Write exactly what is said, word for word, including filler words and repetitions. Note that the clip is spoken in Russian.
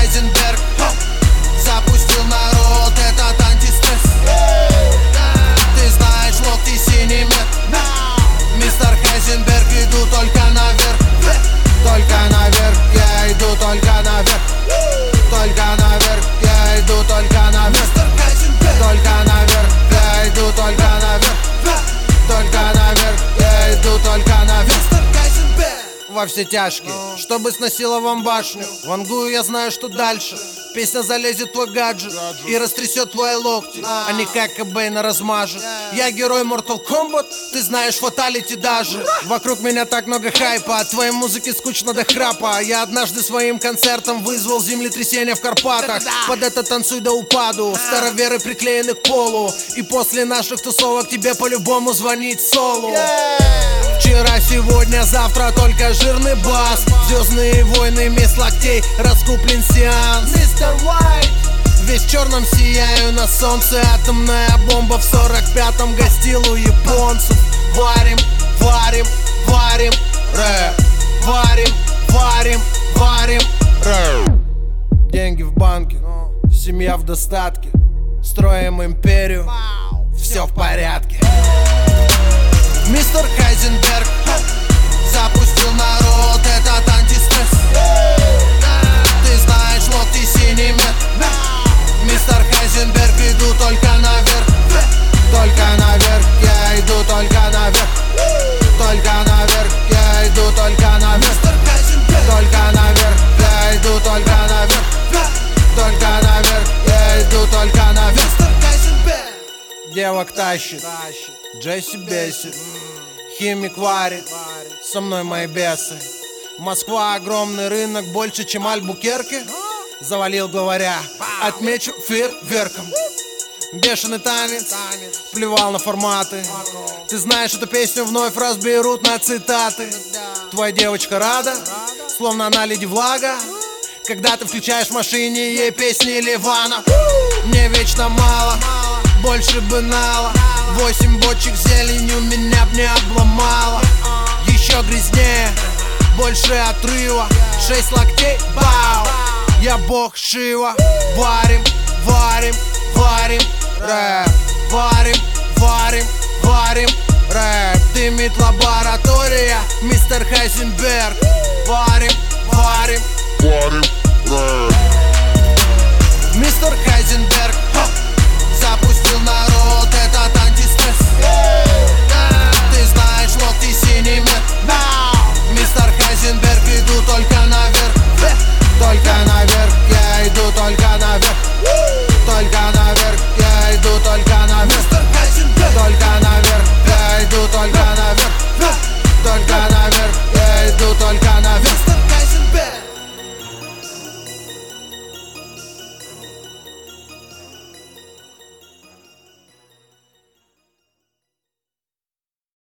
Хайзенберг запустил народ этот антистресс. Ты знаешь, локти синий мед. Мистер Хайзенберг, иду только наверх. Только наверх, я иду только наверх. Только наверх, я иду только наверх. Только наверх, я иду только наверх. Только наверх, я иду только наверх. Во все тяжкие, чтобы сносило вам башню. Вангую, я знаю, что дальше. Песня залезет в твой гаджет и растрясет твои локти. Они как Кобейна размажет. Я герой Mortal Kombat, ты знаешь фаталити даже. Вокруг меня так много хайпа, от твоей музыки скучно до храпа. Я однажды своим концертом вызвал землетрясение в Карпатах. Под это танцуй до упаду, староверы приклеены к полу. И после наших тусовок тебе по-любому звонить солу. Вчера, сегодня, завтра только жирный бас. Звездные войны, месть локтей, раскуплен сеанс. Мистер Уайт, весь в черном сияю на солнце. Атомная бомба в сорок пятом гостил у японцев. Варим, варим, варим рэп. Варим, варим, варим рэп. Деньги в банке, семья в достатке. Строим империю, все в порядке. Мистер Хайзенберг запустил народ этот антистресс. Ты знаешь, локти синий мед. Мистер Хайзенберг, иду только наверх. Только наверх, я иду только наверх. Только наверх, я иду только наверх. Только наверх, я иду только наверх. Только наверх, я иду только наверх. Девок тащит, Джесси бесит, химик варит, со мной мои бесы. Москва огромный рынок, больше, чем Альбукерке. Завалил, говоря, отмечу фейерверком. Бешеный танец, плевал на форматы. Ты знаешь, эту песню вновь разберут на цитаты. Твоя девочка рада, словно она леди Влага. Когда ты включаешь в машине ей песни Ливана. Мне вечно мало, больше бы нала. Восемь бочек зеленью меня б не обломало. Еще грязнее, больше отрыва. Шесть локтей, бау, я бог Шива. Варим, варим, варим рэп. Варим, варим, варим рэп. Дымит лаборатория, мистер Хайзенберг. Варим, варим, варим рэп. Мистер